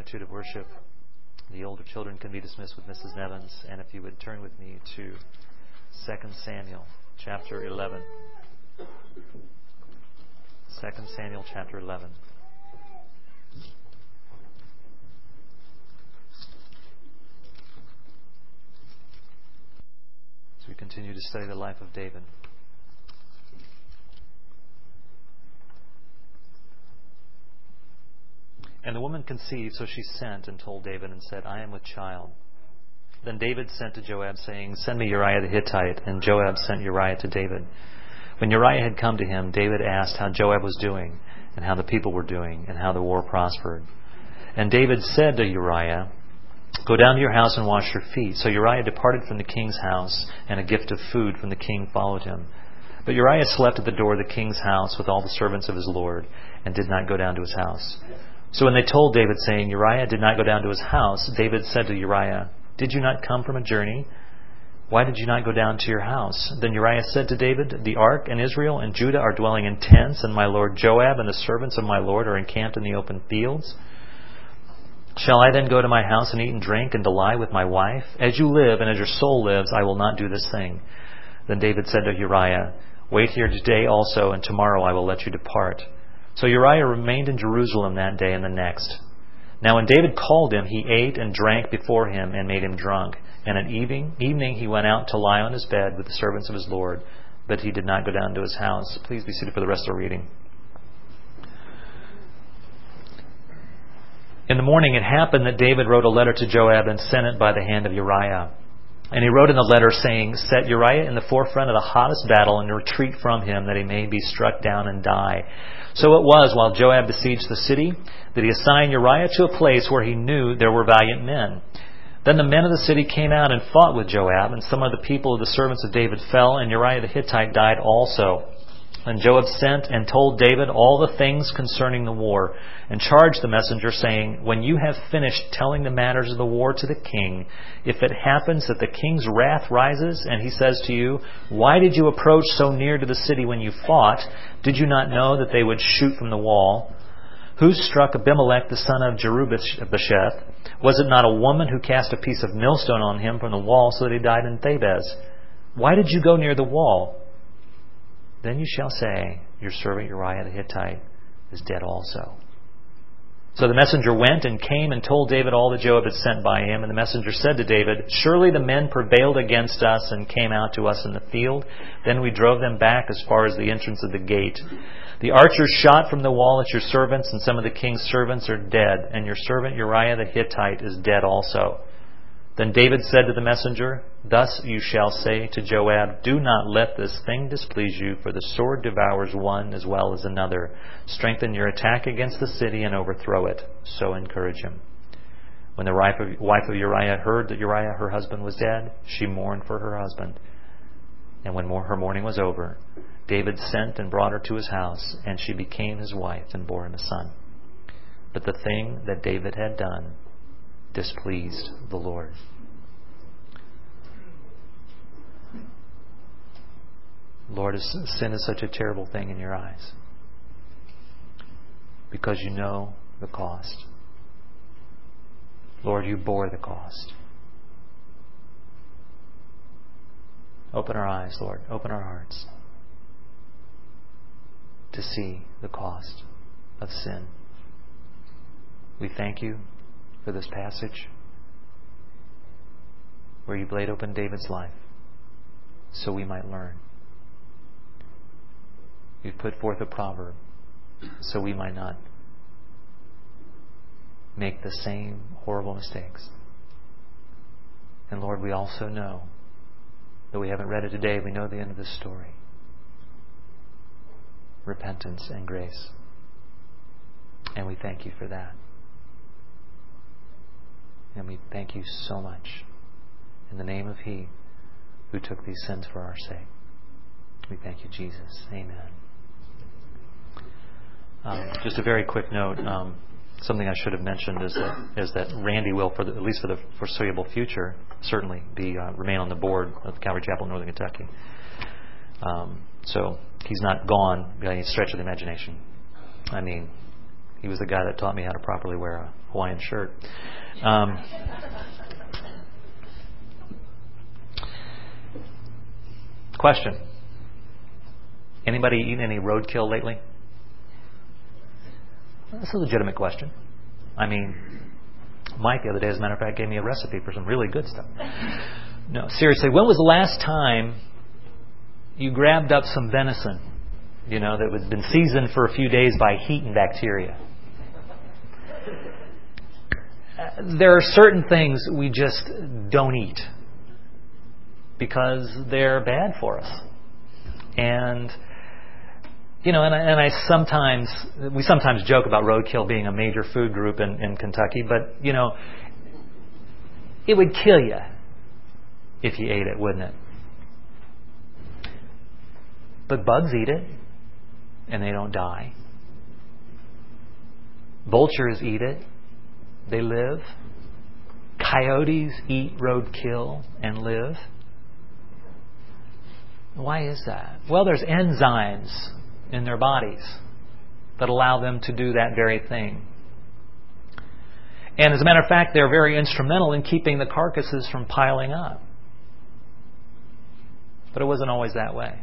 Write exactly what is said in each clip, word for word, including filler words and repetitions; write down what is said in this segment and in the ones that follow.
attitude of worship, the older children can be dismissed with Missus Nevins. And if you would turn with me to Second Samuel chapter eleven. Second Samuel chapter eleven. As we continue to study the life of David. And the woman conceived, so she sent and told David and said, I am with child. Then David sent to Joab, saying, Send me Uriah the Hittite. And Joab sent Uriah to David. When Uriah had come to him, David asked how Joab was doing, and how the people were doing, and how the war prospered. And David said to Uriah, Go down to your house and wash your feet. So Uriah departed from the king's house, and a gift of food from the king followed him. But Uriah slept at the door of the king's house with all the servants of his lord, and did not go down to his house. So when they told David, saying, Uriah did not go down to his house, David said to Uriah, Did you not come from a journey? Why did you not go down to your house? Then Uriah said to David, The ark and Israel and Judah are dwelling in tents, and my lord Joab and the servants of my lord are encamped in the open fields. Shall I then go to my house and eat and drink and to lie with my wife? As you live and as your soul lives, I will not do this thing. Then David said to Uriah, Wait here today also, and tomorrow I will let you depart. So Uriah remained in Jerusalem that day and the next. Now when David called him, he ate and drank before him and made him drunk. And at evening, evening he went out to lie on his bed with the servants of his Lord, but he did not go down to his house. Please be seated for the rest of the reading. In the morning it happened that David wrote a letter to Joab and sent it by the hand of Uriah. And he wrote in the letter, saying, Set Uriah in the forefront of the hottest battle and retreat from him, that he may be struck down and die. So it was, while Joab besieged the city, that he assigned Uriah to a place where he knew there were valiant men. Then the men of the city came out and fought with Joab, and some of the people of the servants of David fell, and Uriah the Hittite died also. And Joab sent and told David all the things concerning the war, and charged the messenger, saying, When you have finished telling the matters of the war to the king, if it happens that the king's wrath rises, and he says to you, Why did you approach so near to the city when you fought? Did you not know that they would shoot from the wall? Who struck Abimelech the son of Jerubasheth? Was it not a woman who cast a piece of millstone on him from the wall so that he died in Thebez? Why did you go near the wall? Then you shall say, Your servant Uriah the Hittite is dead also. So the messenger went and came and told David all that Joab had sent by him. And the messenger said to David, Surely the men prevailed against us and came out to us in the field. Then we drove them back as far as the entrance of the gate. The archers shot from the wall at your servants, and some of the king's servants are dead, and your servant Uriah the Hittite is dead also. Then David said to the messenger, Thus you shall say to Joab, Do not let this thing displease you, for the sword devours one as well as another. Strengthen your attack against the city and overthrow it. So encourage him. When the wife of Uriah heard that Uriah, her husband, was dead, she mourned for her husband. And when her mourning was over, David sent and brought her to his house, and she became his wife and bore him a son. But the thing that David had done displeased the Lord. Lord, sin is such a terrible thing in your eyes because you know the cost. Lord, you bore the cost. Open our eyes, Lord. Open our hearts to see the cost of sin. We thank you for this passage where you've laid open David's life so we might learn. You've put forth a proverb so we might not make the same horrible mistakes. And Lord, we also know, though we haven't read it today, we know the end of this story. Repentance and grace. And we thank you for that. And we thank you so much in the name of He who took these sins for our sake. We thank you, Jesus. Amen. Um, just a very quick note. Um, something I should have mentioned is that is that Randy will, for the, at least for the foreseeable future, certainly be uh, remain on the board of Calvary Chapel in Northern Kentucky. Um, so he's not gone by any stretch of the imagination. I mean, he was the guy that taught me how to properly wear a Hawaiian shirt. Um, question. Anybody eaten any roadkill lately? That's a legitimate question. I mean, Mike the other day, as a matter of fact, gave me a recipe for some really good stuff. No, seriously, when was the last time you grabbed up some venison, you know, that had been seasoned for a few days by heat and bacteria? There are certain things we just don't eat because they're bad for us. And, you know, and I, and I sometimes, we sometimes joke about roadkill being a major food group in, in Kentucky, but, you know, it would kill you if you ate it, wouldn't it? But bugs eat it, and they don't die. Vultures eat it. They live. Coyotes eat roadkill and live. Why is that? Well, there's enzymes in their bodies that allow them to do that very thing. And as a matter of fact, they're very instrumental in keeping the carcasses from piling up. But it wasn't always that way.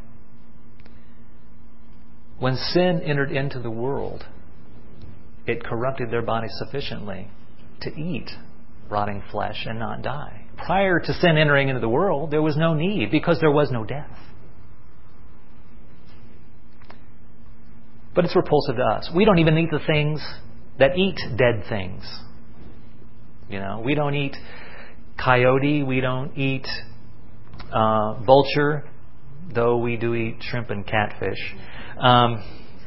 When sin entered into the world, it corrupted their body sufficiently to eat rotting flesh and not die. Prior to sin entering into the world, there was no need because there was no death. But it's repulsive to us. We don't even eat the things that eat dead things. You know, we don't eat coyote, we don't eat uh, vulture, though we do eat shrimp and catfish. Um,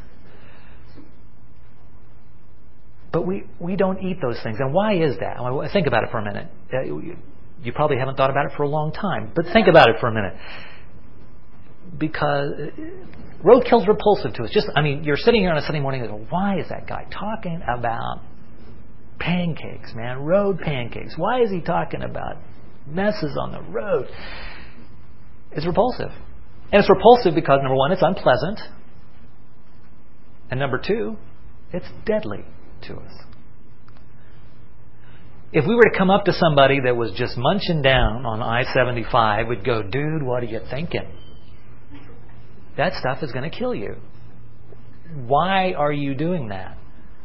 but we, we don't eat those things. And why is that? Well, think about it for a minute. You probably haven't thought about it for a long time, but think about it for a minute. Because roadkill's repulsive to us. Just, I mean, you're sitting here on a Sunday morning and go, why is that guy talking about pancakes, man? Road pancakes. Why is he talking about messes on the road? It's repulsive. And it's repulsive because, number one, it's unpleasant. And number two, it's deadly to us. If we were to come up to somebody that was just munching down on I seventy-five, we'd go, dude, what are you thinking? That stuff is going to kill you. Why are you doing that?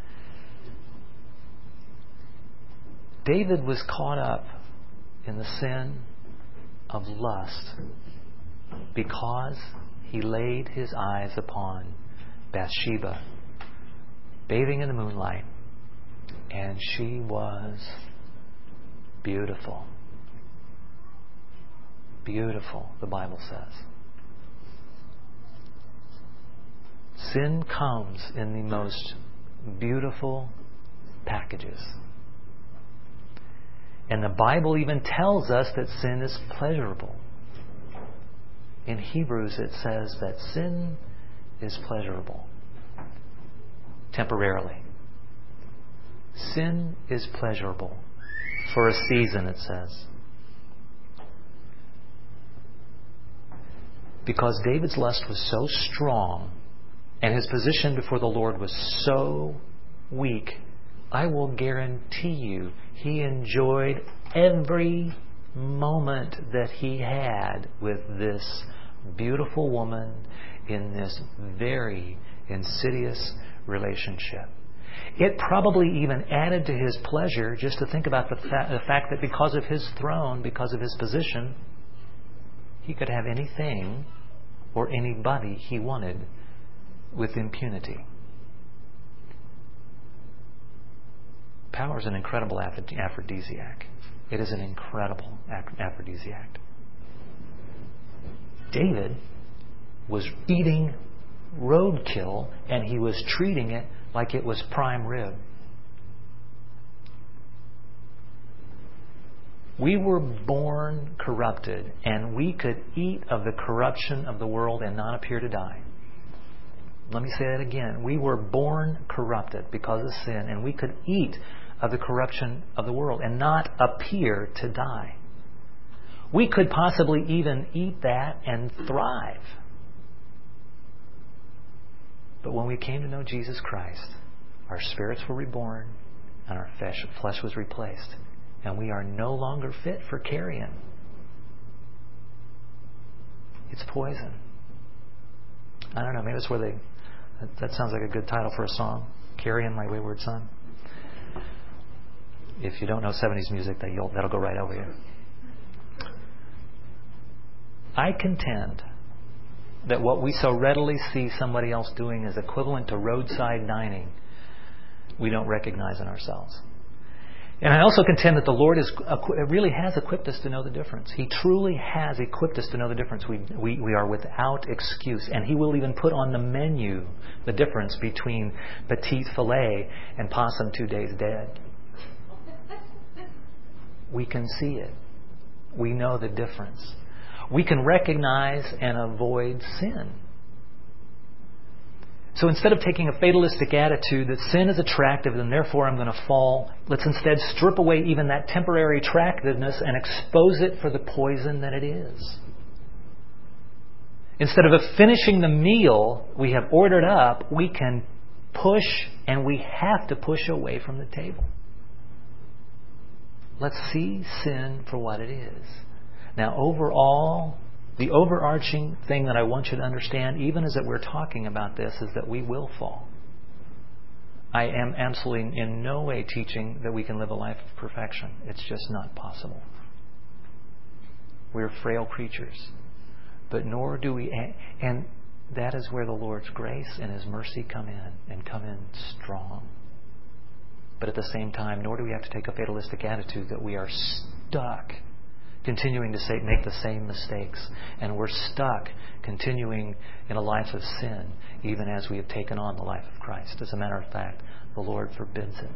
David was caught up in the sin of lust because he laid his eyes upon Bathsheba, bathing in the moonlight, and she was beautiful. Beautiful, the Bible says. Sin comes in the most beautiful packages. And the Bible even tells us that sin is pleasurable. In Hebrews it says that sin is pleasurable. Temporarily. Sin is pleasurable. For a season, it says. Because David's lust was so strong and his position before the Lord was so weak, I will guarantee you he enjoyed every moment that he had with this beautiful woman in this very insidious relationship. It probably even added to his pleasure just to think about the, fa- the fact that because of his throne, because of his position, he could have anything or anybody he wanted with impunity. Power is an incredible aphrodisiac. It is an incredible aphrodisiac. David was eating roadkill and he was treating it like it was prime rib. We were born corrupted, and we could eat of the corruption of the world and not appear to die. Let me say that again. We were born corrupted because of sin, and we could eat of the corruption of the world and not appear to die. We could possibly even eat that and thrive. But when we came to know Jesus Christ, our spirits were reborn, and our flesh, flesh was replaced. And we are no longer fit for carrion. It's poison. I don't know, maybe that's where they... That, that sounds like a good title for a song. Carrion, My Wayward Son. If you don't know seventies music, that you'll, that'll go right over you. I contend that what we so readily see somebody else doing is equivalent to roadside dining, we don't recognize in ourselves. And I also contend that the Lord is really has equipped us to know the difference. He truly has equipped us to know the difference. We, we, we are without excuse. And He will even put on the menu the difference between petite filet and possum two days dead. We can see it. We know the difference. We can recognize and avoid sin. So instead of taking a fatalistic attitude that sin is attractive and therefore I'm going to fall, let's instead strip away even that temporary attractiveness and expose it for the poison that it is. Instead of finishing the meal we have ordered up, we can push, and we have to push away from the table. Let's see sin for what it is. Now, overall, the overarching thing that I want you to understand, even as that we're talking about this, is that we will fall. I am absolutely in no way teaching that we can live a life of perfection. It's just not possible. We're frail creatures. But nor do we... And that is where the Lord's grace and His mercy come in, and come in strong. But at the same time, nor do we have to take a fatalistic attitude that we are stuck continuing to say, make the same mistakes. And we're stuck continuing in a life of sin, even as we have taken on the life of Christ. As a matter of fact, the Lord forbids it.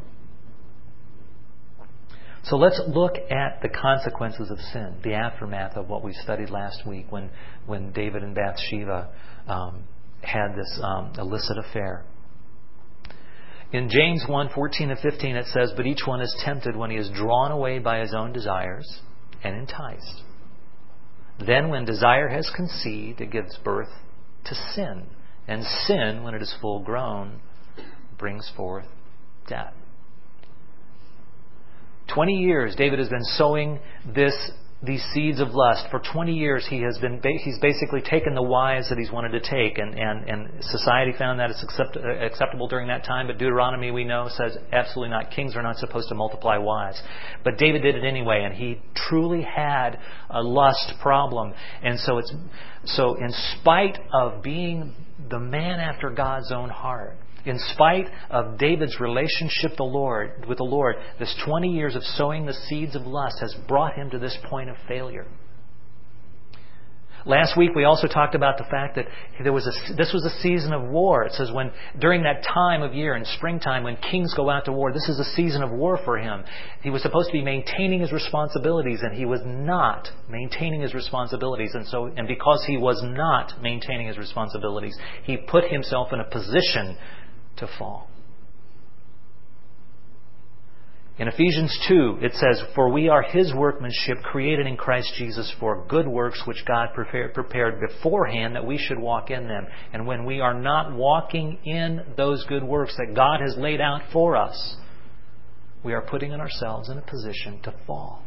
So let's look at the consequences of sin, the aftermath of what we studied last week when, when David and Bathsheba um, had this um, illicit affair. In James one, fourteen and fifteen it says, "But each one is tempted when he is drawn away by his own desires and enticed. Then when desire has conceived, it gives birth to sin. And sin, when it is full grown, brings forth death." Twenty years David has been sowing this these seeds of lust. For twenty years he has been he's basically taken the wives that he's wanted to take, and, and, and society found that it's accept, acceptable during that time. But Deuteronomy, we know, says absolutely not. Kings are not supposed to multiply wives. But David did it anyway, and he truly had a lust problem. And so it's so in spite of being the man after God's own heart, in spite of David's relationship the Lord, with the Lord, this twenty years of sowing the seeds of lust has brought him to this point of failure. Last week we also talked about the fact that there was a, this was a season of war. It says when during that time of year in springtime when kings go out to war, this is a season of war for him. He was supposed to be maintaining his responsibilities, and he was not maintaining his responsibilities. And so, and because he was not maintaining his responsibilities, he put himself in a position to fall. In Ephesians two, it says, "For we are His workmanship, created in Christ Jesus for good works, which God prepared, prepared beforehand that we should walk in them." And when we are not walking in those good works that God has laid out for us, we are putting ourselves in a position to fall.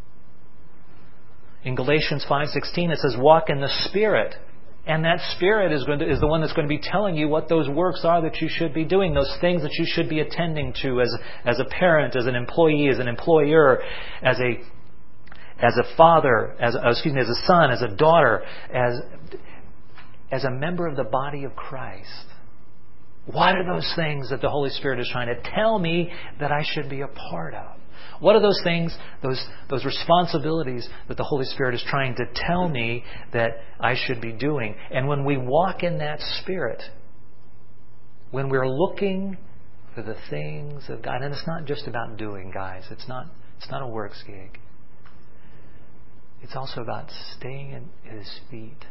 In Galatians five sixteen, it says, "Walk in the Spirit." And that Spirit is going to, is the one that's going to be telling you what those works are that you should be doing, those things that you should be attending to as, as a parent, as an employee, as an employer, as a as a father, as a, excuse me, as a son, as a daughter, as as a member of the body of Christ. What are those things that the Holy Spirit is trying to tell me that I should be a part of? What are those things, those those responsibilities that the Holy Spirit is trying to tell me that I should be doing? And when we walk in that Spirit, when we're looking for the things of God, and it's not just about doing, guys. It's not it's not a works gig. It's also about staying at His feet.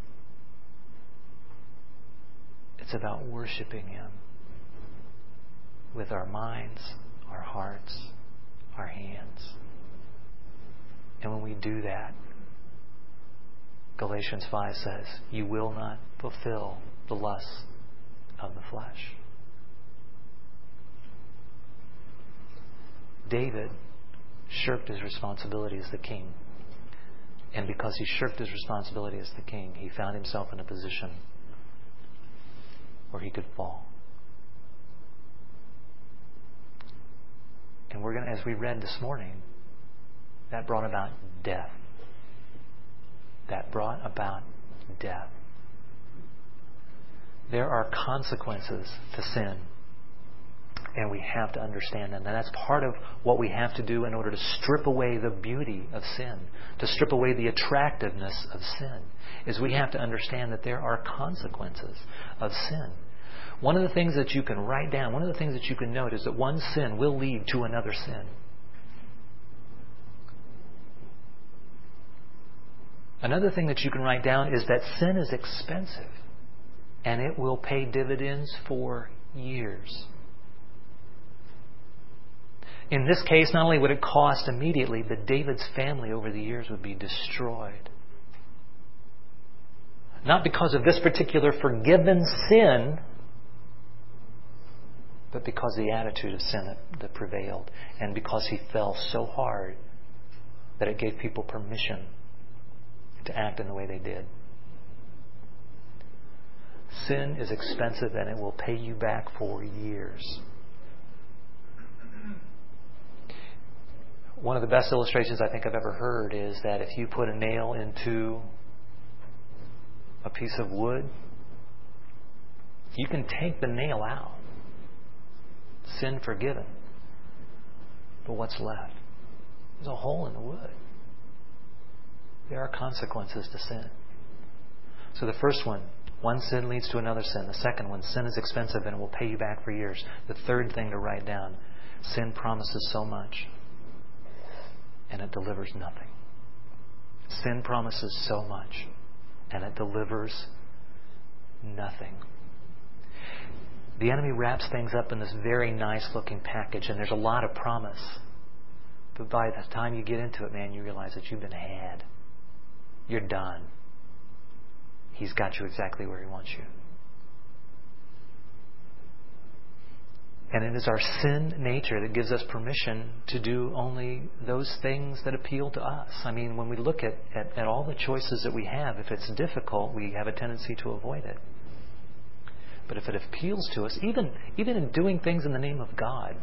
It's about worshiping Him with our minds, our hearts, our hands. And when we do that, Galatians five says, you will not fulfill the lusts of the flesh. David shirked his responsibility as the king. And because he shirked his responsibility as the king, he found himself in a position where he could fall. And we're going to, as we read this morning, that brought about death. That brought about death. There are consequences to sin. And we have to understand them. And that's part of what we have to do in order to strip away the beauty of sin, to strip away the attractiveness of sin, is we have to understand that there are consequences of sin. One of the things that you can write down, one of the things that you can note is that one sin will lead to another sin. Another thing that you can write down is that sin is expensive and it will pay dividends for years. In this case, not only would it cost immediately, but David's family over the years would be destroyed. Not because of this particular forgiven sin, but because of the attitude of sin that, that prevailed. And because he fell so hard that it gave people permission to act in the way they did. Sin is expensive and it will pay you back for years. One of the best illustrations I think I've ever heard is that if you put a nail into a piece of wood, you can take the nail out. Sin forgiven. But what's left? There's a hole in the wood. There are consequences to sin. So the first one, one sin leads to another sin. The second one, sin is expensive and it will pay you back for years. The third thing to write down, sin promises so much and it delivers nothing. Sin promises so much and it delivers nothing. The enemy wraps things up in this very nice looking package and there's a lot of promise. But by the time you get into it, man, you realize that you've been had. You're done. He's got you exactly where he wants you. And it is our sin nature that gives us permission to do only those things that appeal to us. I mean, when we look at, at, at all the choices that we have, if it's difficult, we have a tendency to avoid it. But if it appeals to us, even, even in doing things in the name of God,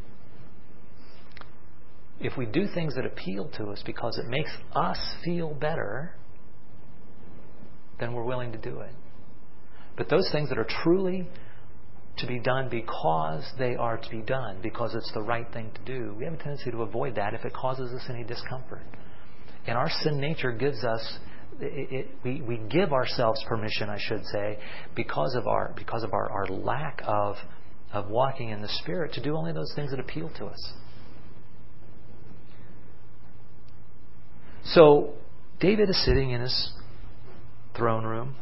if we do things that appeal to us because it makes us feel better, then we're willing to do it. But those things that are truly to be done because they are to be done, because it's the right thing to do, we have a tendency to avoid that if it causes us any discomfort. And our sin nature gives us, it, it, we, we give ourselves permission, I should say, because of our because of our, our lack of of walking in the Spirit, to do only those things that appeal to us. So David is sitting in his throne room,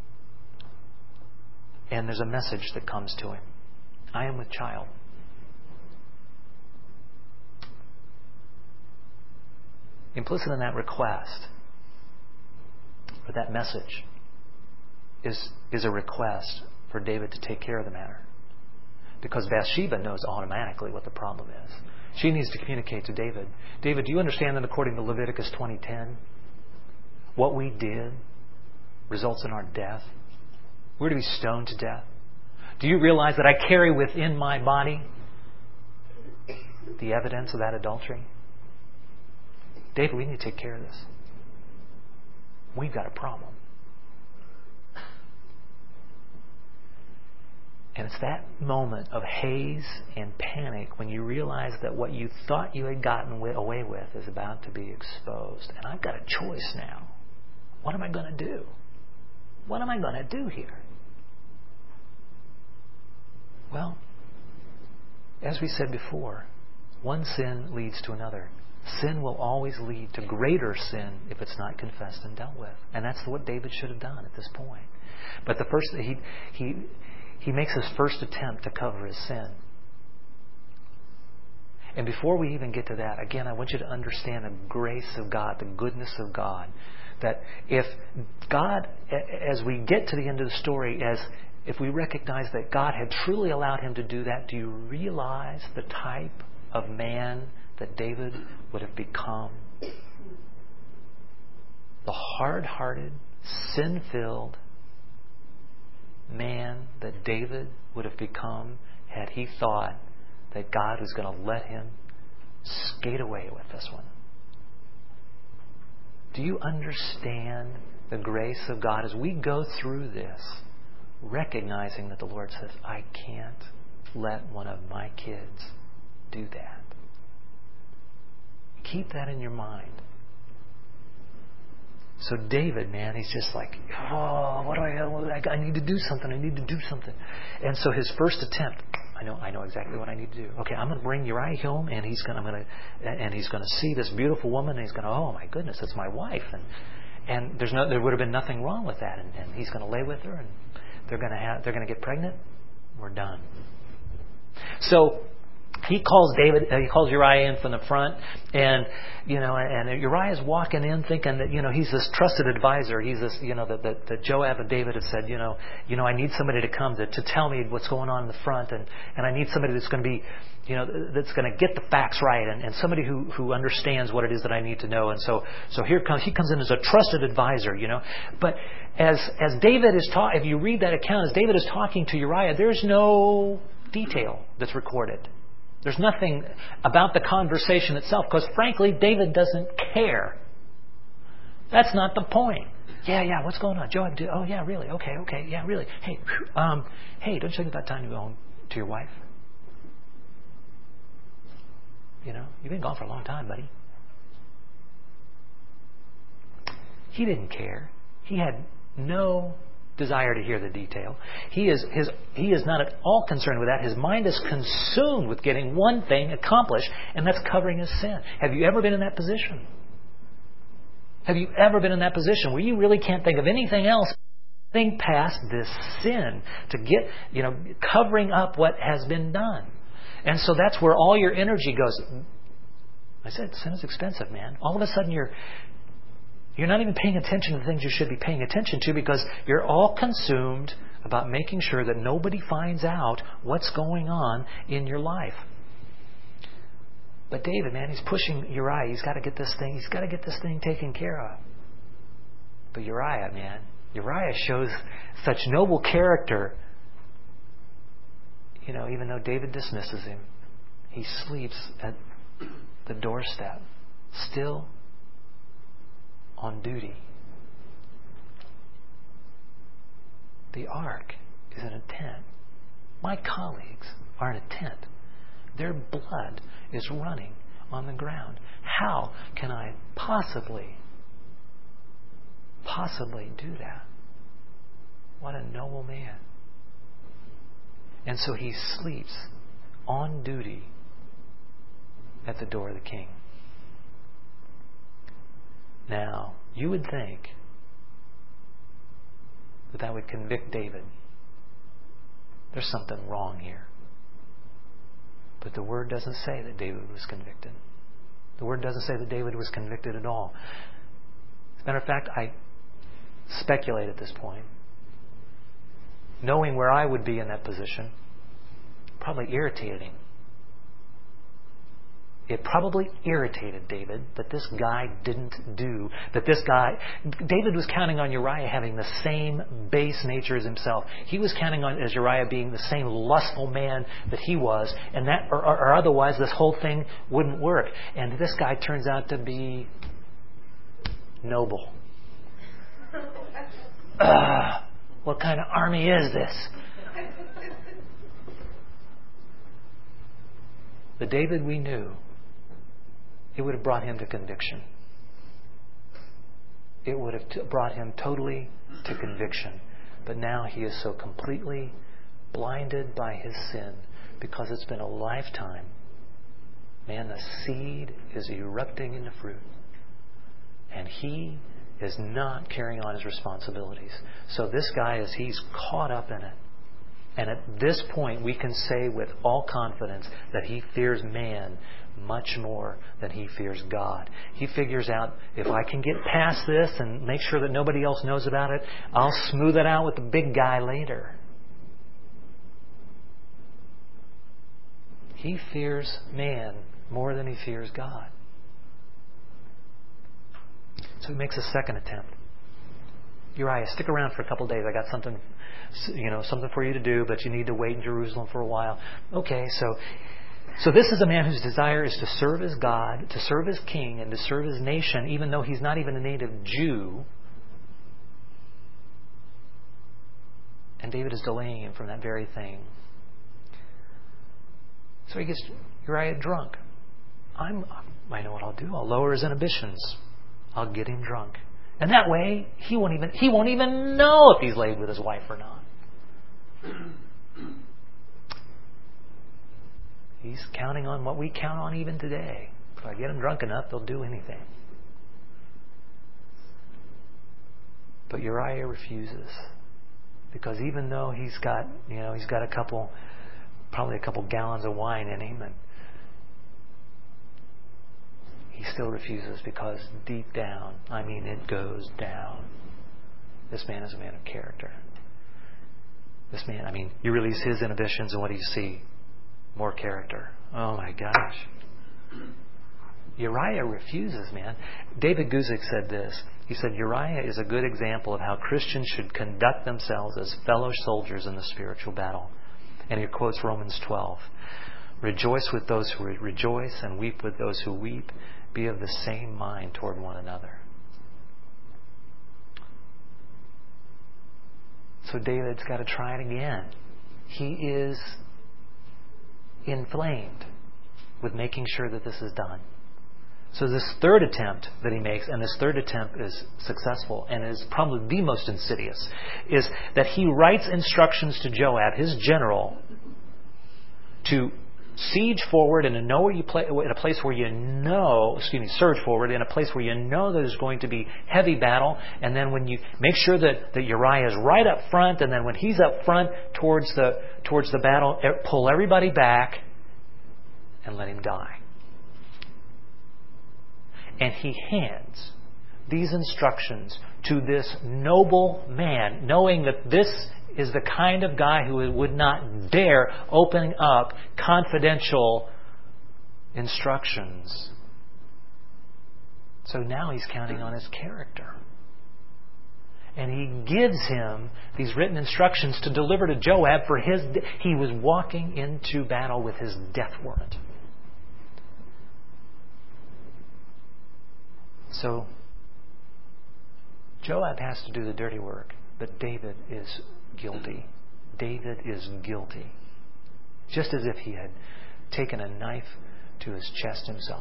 and there's a message that comes to him. I am with child. Implicit in that request, or that message, is, is a request for David to take care of the matter. Because Bathsheba knows automatically what the problem is. She needs to communicate to David. David, do you understand that according to Leviticus twenty ten, what we did results in our death? We're to be stoned to death. Do you realize that I carry within my body the evidence of that adultery? David, we need to take care of this. We've got a problem. And it's that moment of haze and panic when you realize that what you thought you had gotten away with is about to be exposed. And I've got a choice now. What am I going to do? What am I going to do here? Well, as we said before, one sin leads to another. Sin will always lead to greater sin if it's not confessed and dealt with. And that's what David should have done at this point. But the first he he he makes his first attempt to cover his sin. And before we even get to that, again, I want you to understand the grace of God, the goodness of God. That if God, as we get to the end of the story, as if we recognize that God had truly allowed him to do that, do you realize the type of man that David would have become. The hard-hearted, sin-filled man that David would have become had he thought that God was going to let him skate away with this one. Do you understand the grace of God as we go through this, recognizing that the Lord says, I can't let one of my kids do that? Keep that in your mind. So David, man, he's just like, oh, what do I, I need to do something. I need to do something. And so his first attempt, I know, I know exactly what I need to do. Okay, I'm going to bring Uriah home, and he's going, I'm going to, and he's going to see this beautiful woman, and he's going to, oh my goodness, it's my wife, and and there's no, there would have been nothing wrong with that, and, and he's going to lay with her, and they're going to have, they're going to get pregnant. We're done. So he calls David, uh, he calls Uriah in from the front, and you know, and Uriah's walking in thinking that, you know, he's this trusted advisor. He's this, you know, that that that Joab and David have said, you know, you know, I need somebody to come to, to tell me what's going on in the front, and, and I need somebody that's going to be, you know, that's going to get the facts right, and, and somebody who, who understands what it is that I need to know. And so so here comes he comes in as a trusted advisor, you know. But as as David is ta- if you read that account, as David is talking to Uriah, there's no detail that's recorded. There's nothing about the conversation itself, because frankly, David doesn't care. That's not the point. Yeah, yeah, what's going on? Joab, oh yeah, really? Okay, okay, yeah, really. Hey, um, hey, don't you think about time to go home to your wife? You know, you've been gone for a long time, buddy. He didn't care. He had no desire to hear the detail. He is his he is not at all concerned with that. His mind is consumed with getting one thing accomplished, and that's covering his sin. Have you ever been in that position? Have you ever been in that position where you really can't think of anything else, think past this sin to get, you know, covering up what has been done? And so that's where all your energy goes. I said, sin is expensive, man. All of a sudden you're You're not even paying attention to the things you should be paying attention to, because you're all consumed about making sure that nobody finds out what's going on in your life. But David, man, he's pushing Uriah. He's got to get this thing. He's got to get this thing taken care of. But Uriah, man, Uriah shows such noble character. You know, even though David dismisses him, he sleeps at the doorstep, still on duty. The ark is in a tent. My colleagues are in a tent. Their blood is running on the ground. How can I possibly, possibly do that? What a noble man. And so he sleeps on duty at the door of the king. Now, you would think that that would convict David. There's something wrong here. But the Word doesn't say that David was convicted. The Word doesn't say that David was convicted at all. As a matter of fact, I speculate at this point, knowing where I would be in that position, probably irritated him. It probably irritated David that this guy didn't do, that this guy, David was counting on Uriah having the same base nature as himself. He was counting on as Uriah being the same lustful man that he was, and that, or, or, or otherwise this whole thing wouldn't work. And this guy turns out to be noble. Ugh, what kind of army is this? The David we knew, it would have brought him to conviction. It would have t- brought him totally to conviction. But now he is so completely blinded by his sin, because it's been a lifetime. Man, the seed is erupting into fruit. And he is not carrying on his responsibilities. So this guy, is he's caught up in it. And at this point, we can say with all confidence that he fears man much more than he fears God. He figures out, if I can get past this and make sure that nobody else knows about it, I'll smooth it out with the big guy later. He fears man more than he fears God. So he makes a second attempt. Uriah, stick around for a couple of days. I got something, you know, something for you to do, but you need to wait in Jerusalem for a while. Okay, so so this is a man whose desire is to serve his God, to serve his king, and to serve his nation, even though he's not even a native Jew. And David is delaying him from that very thing. So he gets Uriah drunk. I'm, I know what I'll do. I'll lower his inhibitions. I'll get him drunk. And that way, he won't even he won't even know if he's laid with his wife or not. He's counting on what we count on even today. If I get him drunk enough, they'll do anything. But Uriah refuses. Because even though he's got, you know, he's got a couple, probably a couple gallons of wine in him, and he still refuses because deep down, I mean, it goes down. This man is a man of character. This man, I mean, you release his inhibitions and what do you see? More character. Oh my gosh. Uriah refuses, man. David Guzik said this. He said, Uriah is a good example of how Christians should conduct themselves as fellow soldiers in the spiritual battle. And he quotes Romans twelve. Rejoice with those who rejoice and weep with those who weep. Be of the same mind toward one another. So David's got to try it again. He is inflamed with making sure that this is done. So this third attempt that he makes, and this third attempt is successful and is probably the most insidious, is that he writes instructions to Joab, his general, to siege forward in a know where you play, in a place where you know, excuse me, surge forward in a place where you know that there's going to be heavy battle, and then when you make sure that, that Uriah is right up front, and then when he's up front towards the towards the battle, pull everybody back and let him die. And he hands these instructions to this noble man, knowing that this is the kind of guy who would not dare open up confidential instructions. So now he's counting on his character. And he gives him these written instructions to deliver to Joab for his... De- he was walking into battle with his death warrant. So Joab has to do the dirty work, but David is guilty. David is guilty. Just as if he had taken a knife to his chest himself.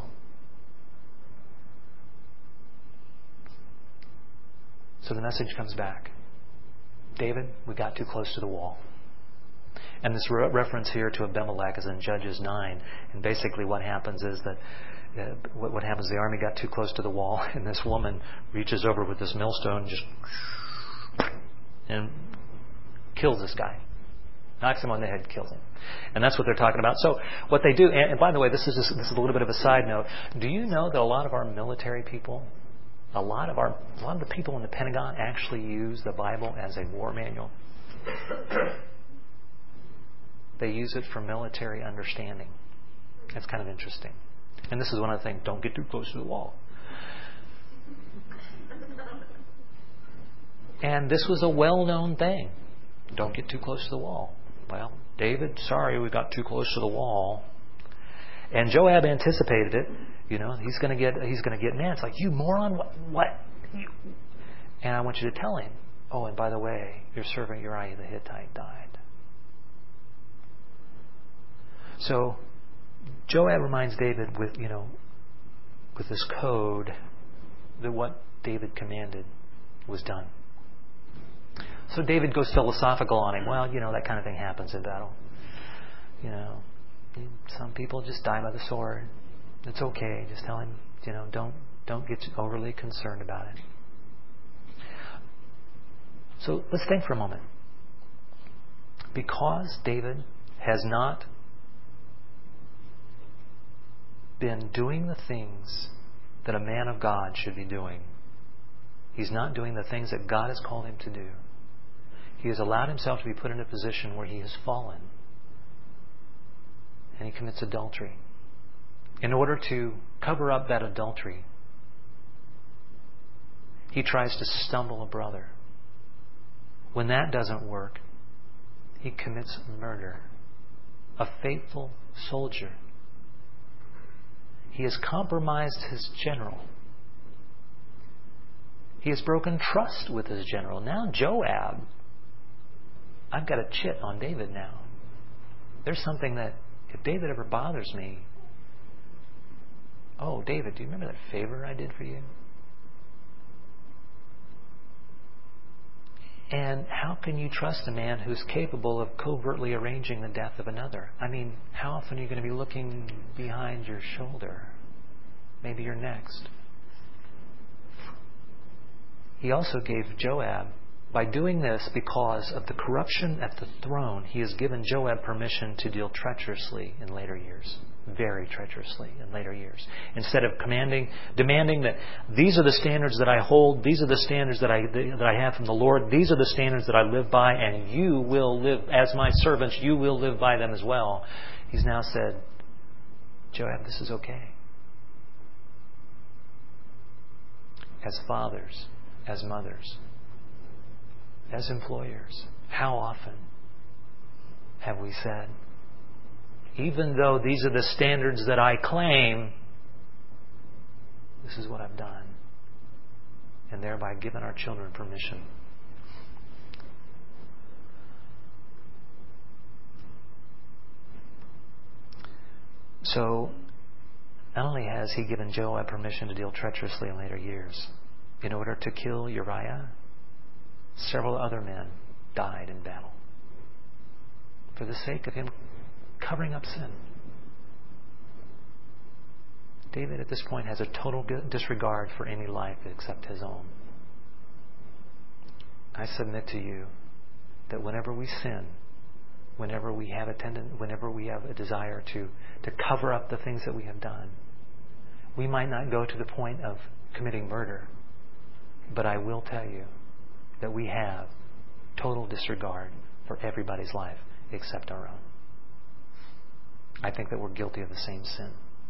So the message comes back. David, we got too close to the wall. And this re- reference here to Abimelech is in Judges nine. And basically what happens is that uh, what, what happens, the army got too close to the wall, and this woman reaches over with this millstone and just and kills this guy. Knocks him on the head, kills him. And that's what they're talking about. So what they do, and, and by the way, this is just, this is a little bit of a side note. Do you know that a lot of our military people, a lot of our, a lot of the people in the Pentagon actually use the Bible as a war manual? They use it for military understanding. That's kind of interesting. And this is one of the things, don't get too close to the wall. And this was a well-known thing. Don't get too close to the wall. Well, David, sorry, we got too close to the wall. And Joab anticipated it. You know, he's going to get he's going to get mad. It's like, you moron, what? what? You? And I want you to tell him, oh, and by the way, your servant Uriah the Hittite died. So Joab reminds David with, you know, with this code that what David commanded was done. So David goes philosophical on him. Well, you know, that kind of thing happens in battle. You know, some people just die by the sword. It's okay. Just tell him, you know, don't don't get overly concerned about it. So let's think for a moment. Because David has not been doing the things that a man of God should be doing, he's not doing the things that God has called him to do. He has allowed himself to be put in a position where he has fallen. and he commits adultery. In order to cover up that adultery, he tries to stumble a brother. When that doesn't work, he commits murder. A faithful soldier. He has compromised his general. He has broken trust with his general. Now Joab, I've got a chit on David now. There's something that, if David ever bothers me, oh, David, do you remember that favor I did for you? And how can you trust a man who's capable of covertly arranging the death of another? I mean, how often are you going to be looking behind your shoulder? Maybe you're next. He also gave Joab, by doing this because of the corruption at the throne, he has given Joab permission to deal treacherously in later years. Very treacherously in later years. Instead of commanding, demanding that these are the standards that I hold, these are the standards that I that I have from the Lord, these are the standards that I live by, and you will live, as my servants, you will live by them as well. He's now said, Joab, this is okay. As fathers, as mothers, as employers, how often have we said, even though these are the standards that I claim, this is what I've done, and thereby given our children permission. So, not only has he given Joab permission to deal treacherously in later years, in order to kill Uriah, several other men died in battle for the sake of him covering up sin. David at this point has a total disregard for any life except his own. I submit to you that whenever we sin, whenever we have a tendon, whenever we have a desire to, to cover up the things that we have done, we might not go to the point of committing murder, but I will tell you that we have total disregard for everybody's life except our own. I think that we're guilty of the same sin.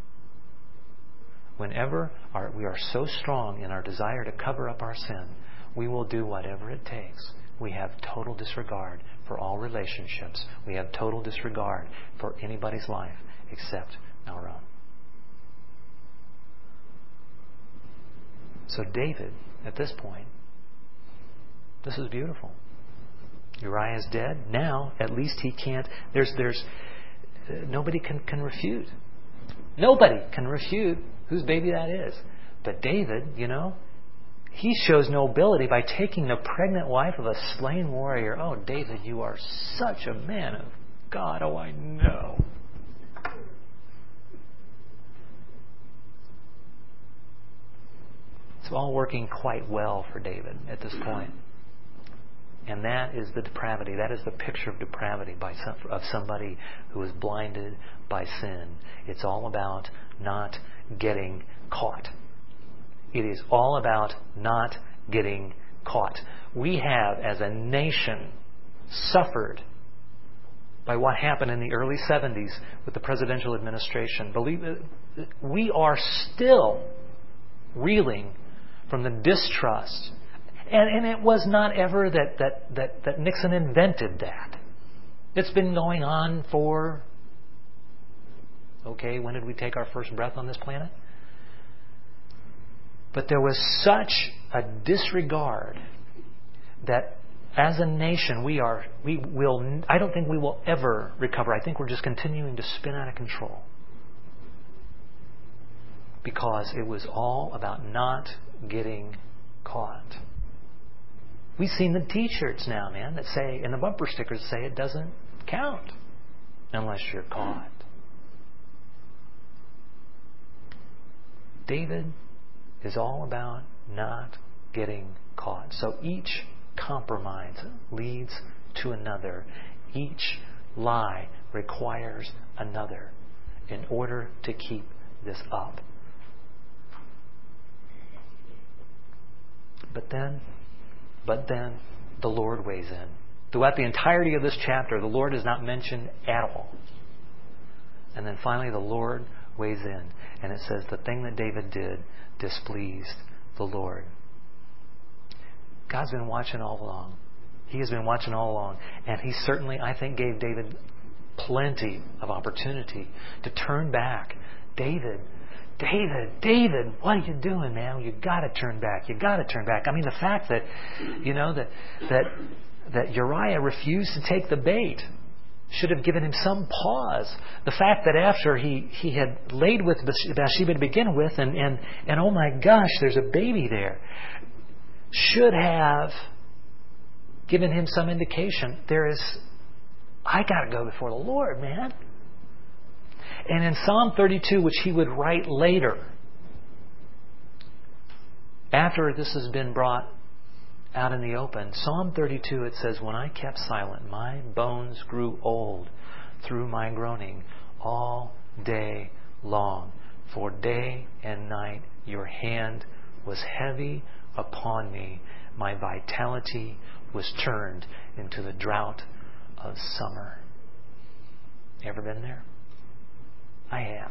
Whenever our, we are so strong in our desire to cover up our sin, we will do whatever it takes. We have total disregard for all relationships. We have total disregard for anybody's life except our own. So David, at this point, this is beautiful. Uriah is dead. Now, at least he can't, there's, there's, uh, nobody can, can refute. Nobody can refute whose baby that is. But David, you know, he shows nobility by taking the pregnant wife of a slain warrior. Oh, David, you are such a man of God. Oh, I know. It's all working quite well for David at this point. And that is the depravity. That is the picture of depravity by some, of somebody who is blinded by sin. It's all about not getting caught. It is all about not getting caught. We have, as a nation, suffered by what happened in the early seventies with the presidential administration. Believe it, we are still reeling from the distrust. And, and it was not ever that, that, that, that Nixon invented that. It's been going on for, okay, when did we take our first breath on this planet? But there was such a disregard that as a nation we are, we will, I don't think we will ever recover. I think we're just continuing to spin out of control. Because it was all about not getting caught. We've seen the t-shirts now, man, that say, and the bumper stickers say it doesn't count unless you're caught. David is all about not getting caught. So each compromise leads to another. Each lie requires another in order to keep this up. But then, but then the Lord weighs in. Throughout the entirety of this chapter, the Lord is not mentioned at all. And then finally the Lord weighs in. And it says the thing that David did displeased the Lord. God's been watching all along. He has been watching all along. And He certainly, I think, gave David plenty of opportunity to turn back. David, David, David, what are you doing, man? You got to turn back. You got to turn back. I mean, the fact that, you know, that that that Uriah refused to take the bait should have given him some pause. The fact that after he, he had laid with Bathsheba to begin with, and, and, and oh my gosh, there's a baby there, should have given him some indication. There is, I got to go before the Lord, man. And in Psalm thirty-two, which he would write later, after this has been brought out in the open, Psalm thirty-two, it says, when I kept silent, my bones grew old through my groaning all day long. For day and night your hand was heavy upon me. My vitality was turned into the drought of summer. You ever been there? I have.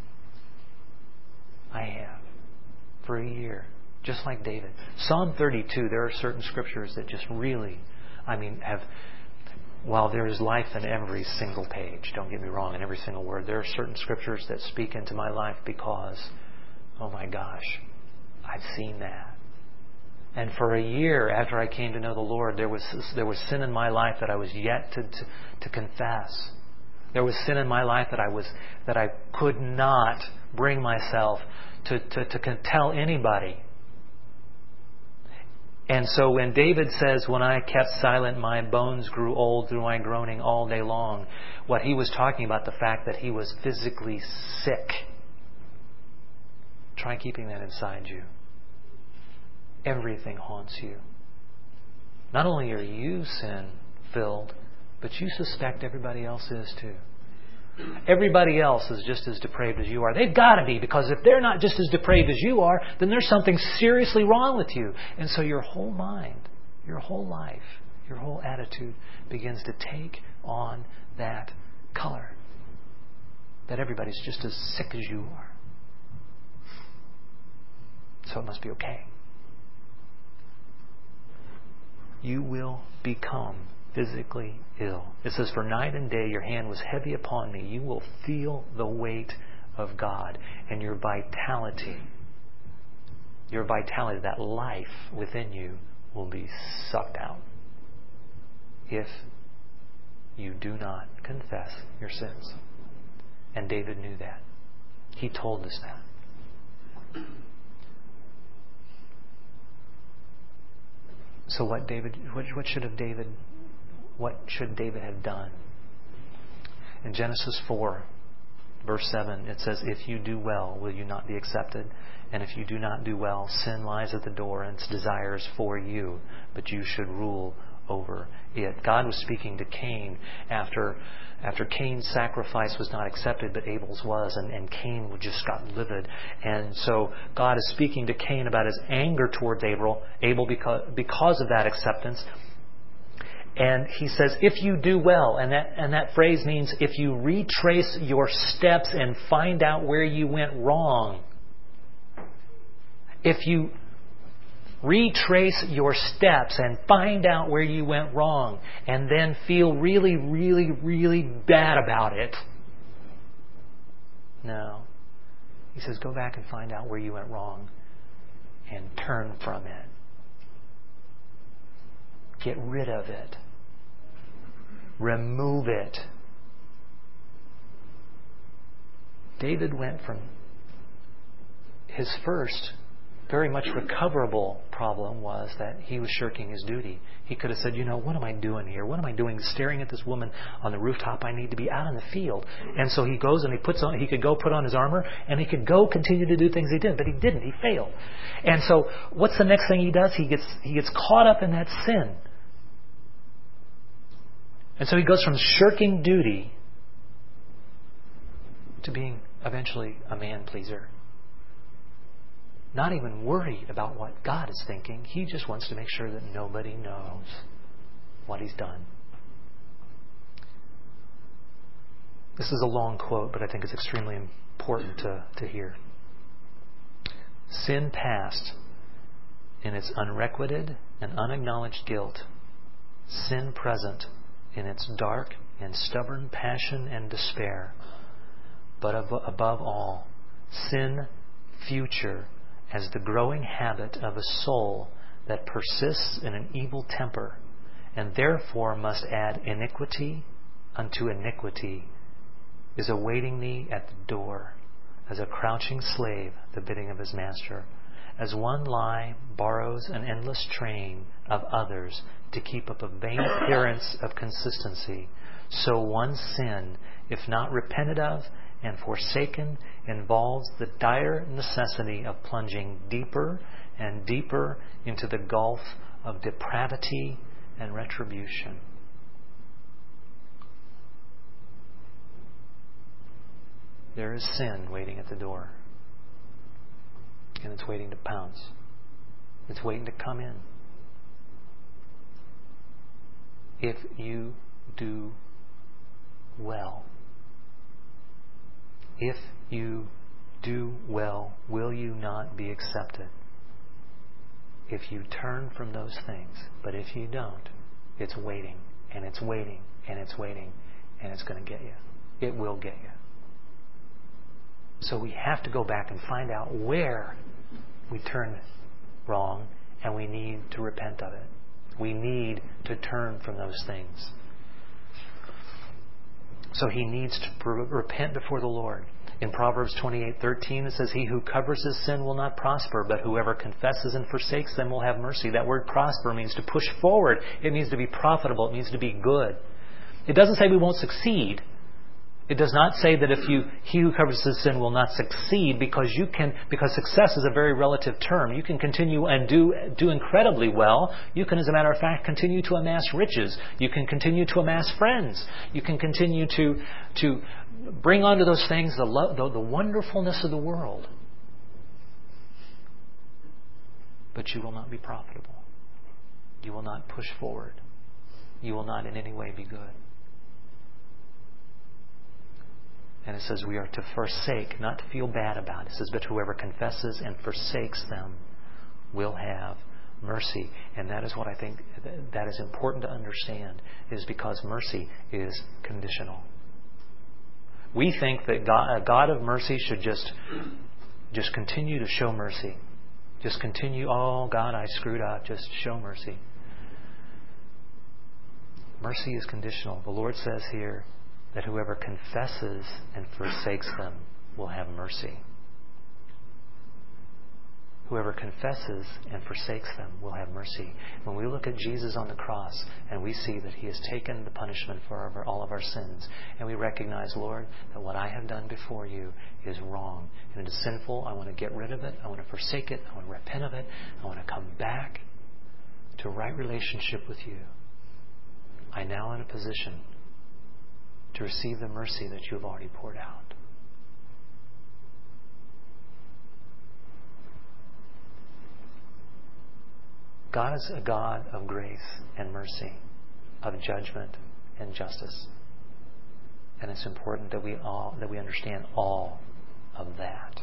I have. For a year. Just like David. Psalm thirty-two, there are certain scriptures that just really, I mean, have, while there is life in every single page, don't get me wrong, in every single word, there are certain scriptures that speak into my life because, oh my gosh, I've seen that. And for a year after I came to know the Lord, there was there was sin in my life that I was yet to, to, to confess. There was sin in my life that I was that I could not bring myself to, to, to tell anybody. And so when David says, when I kept silent, my bones grew old through my groaning all day long, what he was talking about, the fact that he was physically sick. Try keeping that inside you. Everything haunts you. Not only are you sin-filled, but you suspect everybody else is too. Everybody else is just as depraved as you are. They've got to be, because if they're not just as depraved as you are, then there's something seriously wrong with you. And so your whole mind, your whole life, your whole attitude begins to take on that color. That everybody's just as sick as you are. So it must be okay. You will become physically ill. It says, for night and day your hand was heavy upon me. You will feel the weight of God, and your vitality, your vitality, that life within you, will be sucked out if you do not confess your sins. And David knew that. He told us that. So what David, what, what should have David, what should David have done? In Genesis four, verse seven, it says, if you do well, will you not be accepted? And if you do not do well, sin lies at the door and its desires for you, but you should rule over it. God was speaking to Cain after after Cain's sacrifice was not accepted, but Abel's was, and, and Cain just got livid. And so God is speaking to Cain about his anger towards Abel, Abel because, because of that acceptance. And he says, if you do well, and that and that phrase means if you retrace your steps and find out where you went wrong. If you retrace your steps and find out where you went wrong, and then feel really, really, really bad about it. No. He says, go back and find out where you went wrong and turn from it. Get rid of it. Remove it. David went from his first very much recoverable problem was that he was shirking his duty. He could have said, you know, what am I doing here? What am I doing staring at this woman on the rooftop? I need to be out in the field. And so he goes and he puts on, he could go put on his armor and he could go continue to do things he did, but he didn't. He failed. And so what's the next thing he does? He gets, he gets caught up in that sin. And so he goes from shirking duty to being eventually a man pleaser. Not even worried about what God is thinking. He just wants to make sure that nobody knows what he's done. This is a long quote, but I think it's extremely important to, to hear. Sin past in its unrequited and unacknowledged guilt. Sin present in its dark and stubborn passion and despair. But above all, sin future as the growing habit of a soul that persists in an evil temper and therefore must add iniquity unto iniquity, is awaiting thee at the door as a crouching slave the bidding of his master. As one lie borrows an endless train of others to keep up a vain appearance of consistency, so one sin, if not repented of and forsaken, involves the dire necessity of plunging deeper and deeper into the gulf of depravity and retribution. There is sin waiting at the door. And it's waiting to pounce. It's waiting to come in. If you do well. If you do well, will you not be accepted? If you turn from those things. But if you don't, it's waiting, and it's waiting, and it's waiting, and it's going to get you. It will get you. So we have to go back and find out where we turn wrong, and we need to repent of it. We need to turn from those things. So he needs to repent before the Lord. In Proverbs twenty-eight thirteen, it says, "He who covers his sin will not prosper, but whoever confesses and forsakes them will have mercy." That word prosper means to push forward. It means to be profitable. It means to be good. It doesn't say we won't succeed. It does not say that if you he who covers his sin will not succeed, because you can because success is a very relative term. You can continue and do do incredibly well. You can, as a matter of fact, continue to amass riches. You can continue to amass friends. You can continue to to bring onto those things the lo- the, the wonderfulness of the world. But you will not be profitable. You will not push forward. You will not in any way be good. And it says we are to forsake, not to feel bad about it. It says, but whoever confesses and forsakes them will have mercy. And that is what I think that is important to understand, is because mercy is conditional. We think that God, a God of mercy should just, just continue to show mercy. Just continue, oh God, I screwed up. Just show mercy. Mercy is conditional. The Lord says here, that whoever confesses and forsakes them will have mercy. Whoever confesses and forsakes them will have mercy. When we look at Jesus on the cross and we see that He has taken the punishment for our, all of our sins, and we recognize, Lord, that what I have done before you is wrong and it is sinful. I want to get rid of it. I want to forsake it. I want to repent of it. I want to come back to right relationship with you. I'm now in a position to receive the mercy that you have already poured out. God is a God of grace and mercy, of judgment and justice. And it's important that we all that we understand all of that.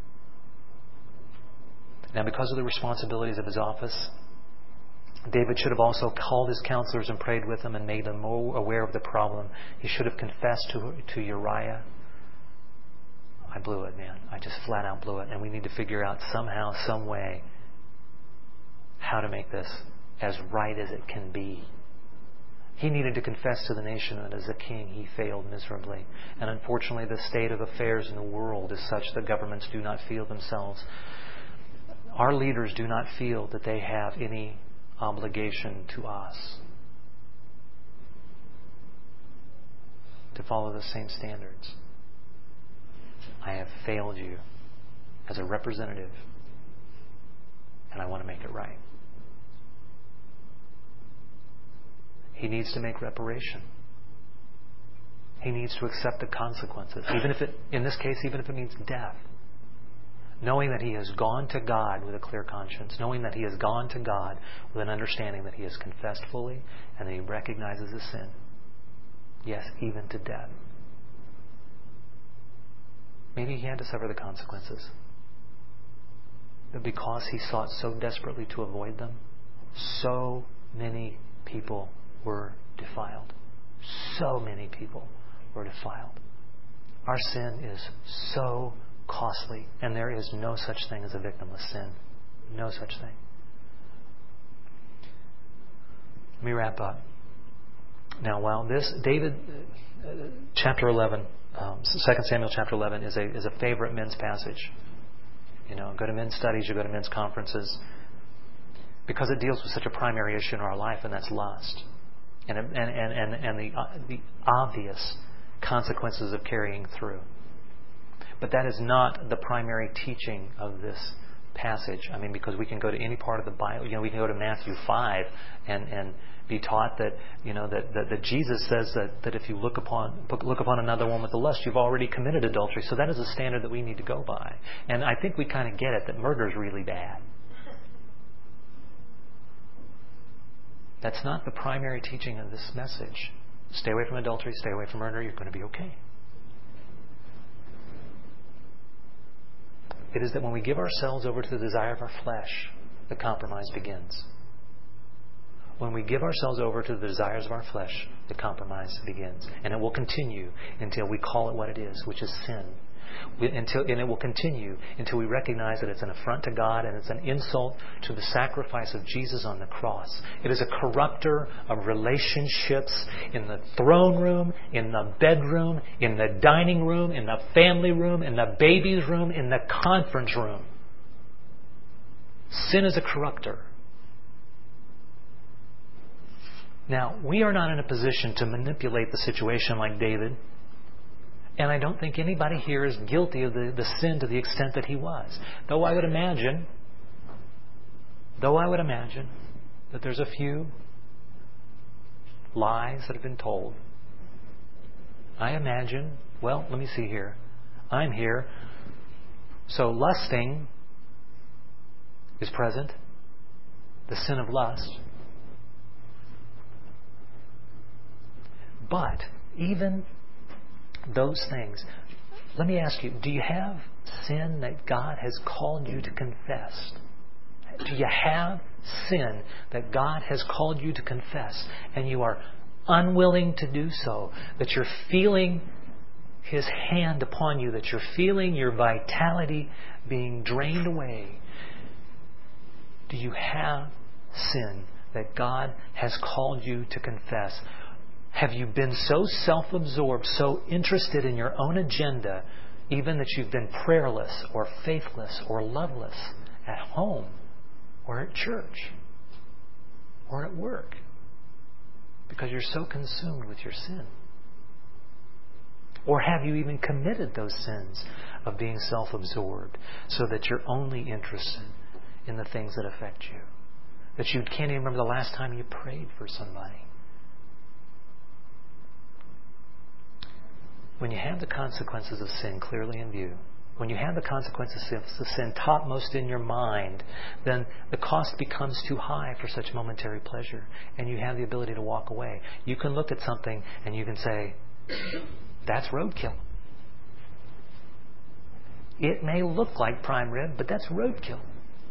Now, because of the responsibilities of his office, David should have also called his counselors and prayed with them and made them more aware of the problem. He should have confessed to, to Uriah. I blew it, man. I just flat out blew it. And we need to figure out somehow, some way, how to make this as right as it can be. He needed to confess to the nation that as a king he failed miserably. And unfortunately, the state of affairs in the world is such that governments do not feel themselves. Our leaders do not feel that they have any obligation to us to follow the same standards. I have failed you as a representative, and I want to make it right. He needs to make reparation. He needs to accept the consequences, even if it, in this case, even if it means death. Knowing that he has gone to God with a clear conscience, knowing that he has gone to God with an understanding that he has confessed fully and that he recognizes his sin. Yes, even to death. Maybe he had to suffer the consequences. But because he sought so desperately to avoid them, so many people were defiled. So many people were defiled. Our sin is so costly, and there is no such thing as a victimless sin. No such thing. Let me wrap up. Now, while this, David, uh, chapter eleven, um, Second Samuel chapter eleven is a is a favorite men's passage. You know, go to men's studies, you go to men's conferences, because it deals with such a primary issue in our life, and that's lust, and and and and, and the uh, the obvious consequences of carrying through. But that is not the primary teaching of this passage. I mean, because we can go to any part of the Bible. You know, we can go to Matthew five and and be taught that, you know, that, that, that Jesus says that, that if you look upon look upon another one with the lust, you've already committed adultery. So that is a standard that we need to go by. And I think we kind of get it, that murder is really bad. That's not the primary teaching of this message. Stay away from adultery, stay away from murder, you're going to be okay. It is that when we give ourselves over to the desire of our flesh, the compromise begins. When we give ourselves over to the desires of our flesh, the compromise begins. And it will continue until we call it what it is, which is sin. We, until, and it will continue until we recognize that it's an affront to God and it's an insult to the sacrifice of Jesus on the cross. It is a corrupter of relationships in the throne room, in the bedroom, in the dining room, in the family room, in the baby's room, in the conference room. Sin is a corrupter. Now, we are not in a position to manipulate the situation like David. And I don't think anybody here is guilty of the, the sin to the extent that he was. Though I would imagine, though I would imagine that there's a few lies that have been told. I imagine, well, let me see here. I'm here. So lusting is present. The sin of lust. But even those things, let me ask you, do you have sin that God has called you to confess? Do you have sin that God has called you to confess and you are unwilling to do so? That you're feeling His hand upon you, that you're feeling your vitality being drained away? Do you have sin that God has called you to confess? Have you been so self-absorbed, so interested in your own agenda, even that you've been prayerless or faithless or loveless at home or at church or at work because you're so consumed with your sin? Or have you even committed those sins of being self-absorbed so that you're only interested in the things that affect you? That you can't even remember the last time you prayed for somebody? When you have the consequences of sin clearly in view, when you have the consequences of sin topmost in your mind, then the cost becomes too high for such momentary pleasure, and you have the ability to walk away. You can look at something and you can say, that's roadkill. It may look like prime rib, but that's roadkill.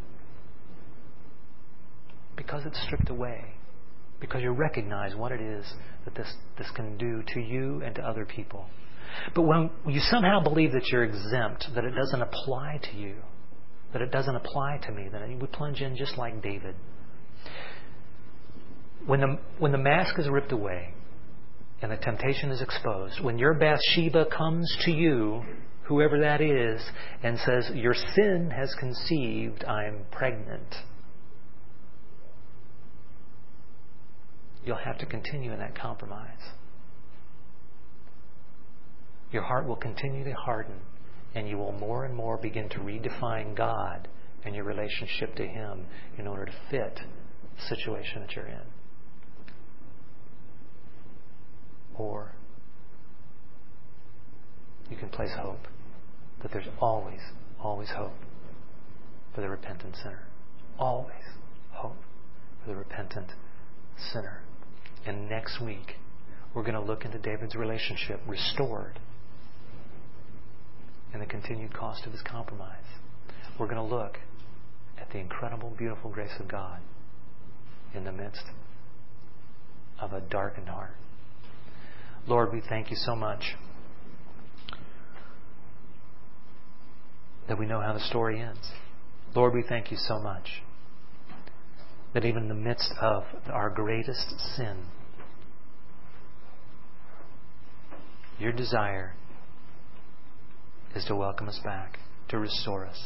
Because it's stripped away. Because you recognize what it is that this, this can do to you and to other people. But when you somehow believe that you're exempt, that it doesn't apply to you, that it doesn't apply to me, then you would plunge in just like David. When the, when the mask is ripped away and the temptation is exposed, when your Bathsheba comes to you, whoever that is, and says, your sin has conceived, I'm pregnant, you'll have to continue in that compromise. Your heart will continue to harden, and you will more and more begin to redefine God and your relationship to Him in order to fit the situation that you're in. Or you can place hope that there's always, always hope for the repentant sinner. Always hope for the repentant sinner. And next week, we're going to look into David's relationship restored and the continued cost of his compromise. We're going to look at the incredible, beautiful grace of God in the midst of a darkened heart. Lord, we thank you so much that we know how the story ends. Lord, we thank you so much that even in the midst of our greatest sin, your desire is to welcome us back, to restore us.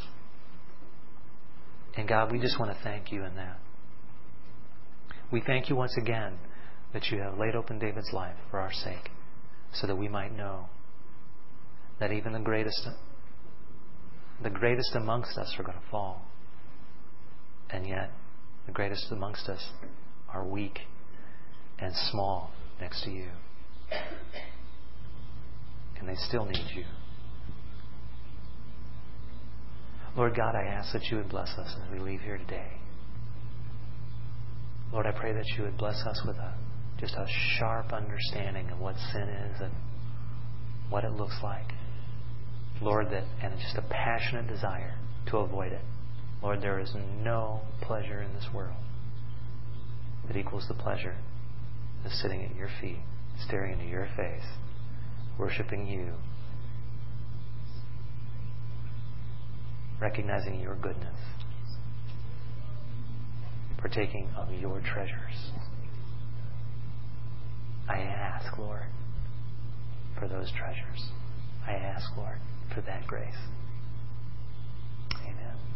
And God, we just want to thank you in that. We thank you once again that you have laid open David's life for our sake, so that we might know that even the greatest, the greatest amongst us are going to fall. And yet, the greatest amongst us are weak and small next to you. And they still need you. Lord God, I ask that you would bless us as we leave here today. Lord, I pray that you would bless us with a just a sharp understanding of what sin is and what it looks like. Lord, that and just a passionate desire to avoid it. Lord, there is no pleasure in this world that equals the pleasure of sitting at your feet, staring into your face, worshiping you, recognizing your goodness, partaking of your treasures. I ask, Lord, for those treasures. I ask, Lord, for that grace. Amen.